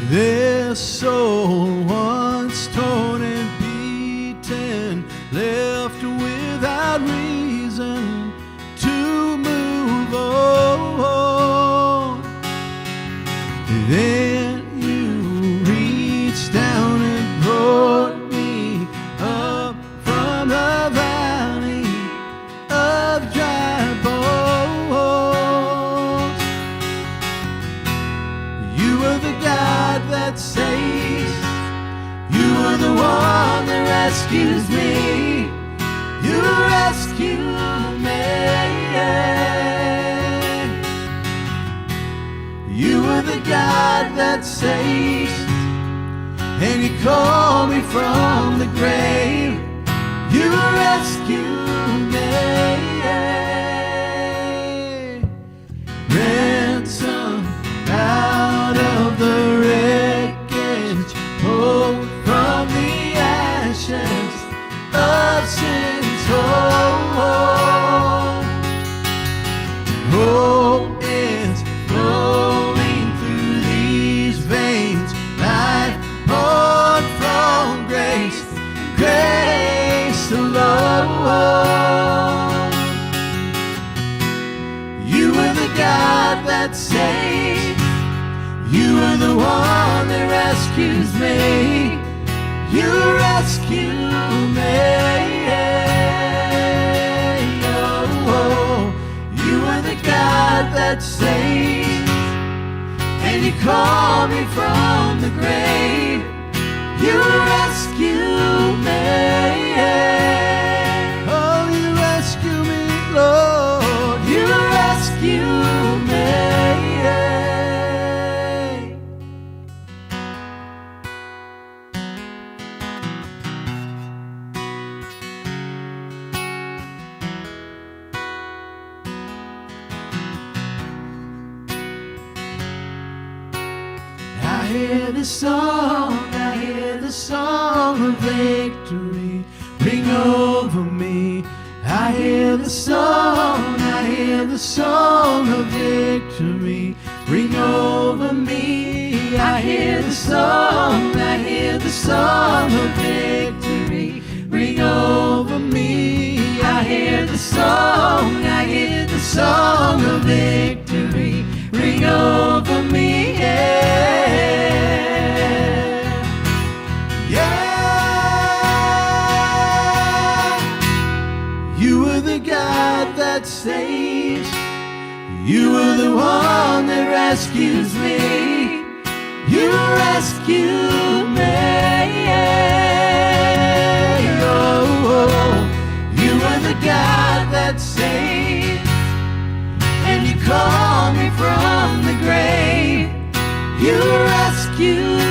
This soul once torn and beaten, left without reason to move on. Then you reached down and brought me up from the valley of dry bones. You were the God that saves. You were the one that rescues me. You rescue me. You were the God that saves, and you called me from the grave. You rescue me. Ransom out of the wreckage, hope from the ashes of sin's home. Hope is flowing through these veins, life poured from grace, grace alone. You were the God that saves. You are the one that rescues me. You rescue me. Oh, you are the God that saves, and you call me from the grave. You rescue me. Oh, you rescue me, Lord. You rescue me. I hear the song of victory ring over me. I hear the song of victory ring over me. I hear the song of victory ring over me. I hear the song of victory ring over me. You were the God that saves. You were the one that rescues me. You rescue me. Oh, you are the God that saves, and you call me from the grave. You rescue